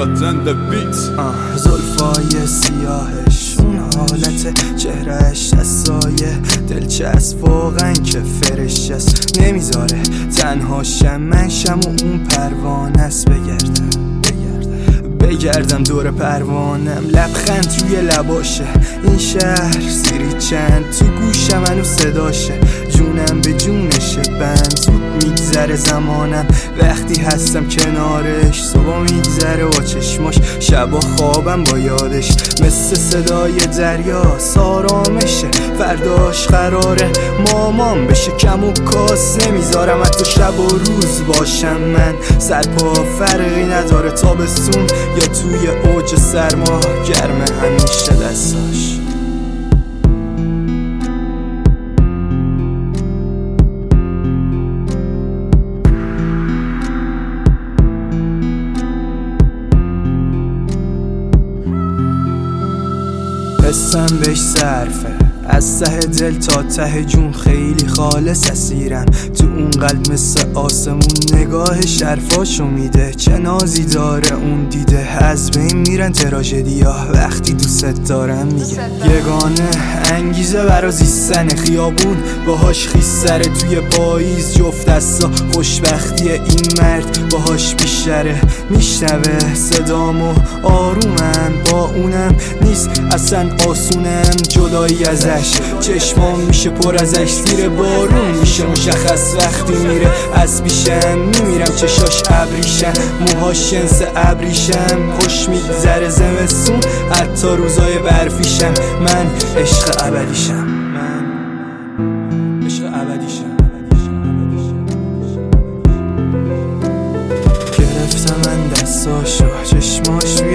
یادن the beat. زلفای سیاهش، اون حالت چهرهش از سایه دلچسب واقعا که فرشست، نمیذاره تنها شم من شم و اون پروانه است. بگردم دور پروانم، لبخند روی لباشه، این شهر سیری چند تو گوشم منو صداشه، جونم به جونشه بند، زود میگذره زمانم وقتی هستم کنارش، صبح میگذره با چشماش، شبا خوابم با یادش، مثل صدای دریا آرامشه، فرداش قراره مامان بشه کم و کاس، نمیذارم حتی شب و روز باشم من، سرپا فرقی نداره تابستون یا توی اوج سرما، گرمه همیشه دستاش. حسم بهش صرفه، از ته دل تا ته جون خیلی خالص اسیرم، تو اون قلب مثل آسمون نگاه شرفاشو میده، چه نازی داره اون دیده، از بین میرن تراژدیا وقتی دوست دارم میگه، یگانه انگیزه برا زیستن خیابون باهاش خیستره، توی پاییز جفت دستا خوشبختی این مرد باهاش بیشتره، میشنوه صدامو آرومم با اونم نیست اصلا آسونم جدایی ازش، چشمام میشه پر ازش، زیر بارون میشه مشخص وقتی میره از پیشم، میمیرم چشاش ابریشم، موهاش جنس ابریشم، خوش میگذره زمستون حتی روزای برفیشم، من عشق ابدیشم، من عشق ابدیشم. گرفتم من دستاشو، چشماش